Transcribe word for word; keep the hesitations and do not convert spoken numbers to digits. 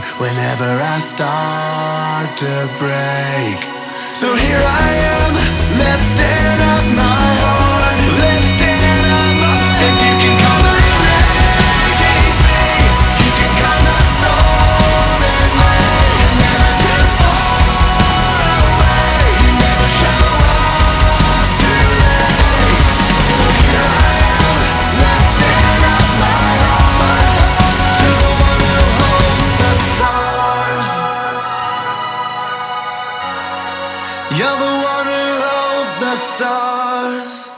whenever I start to break. So here I am, lifting up my heart, lifting up my heart. If you can call my name, easy, you can call my soul and rain. You're never too far away, you never show up too late. So here I am, lifting up my heart to the one who holds the stars. You're the one who holds the stars.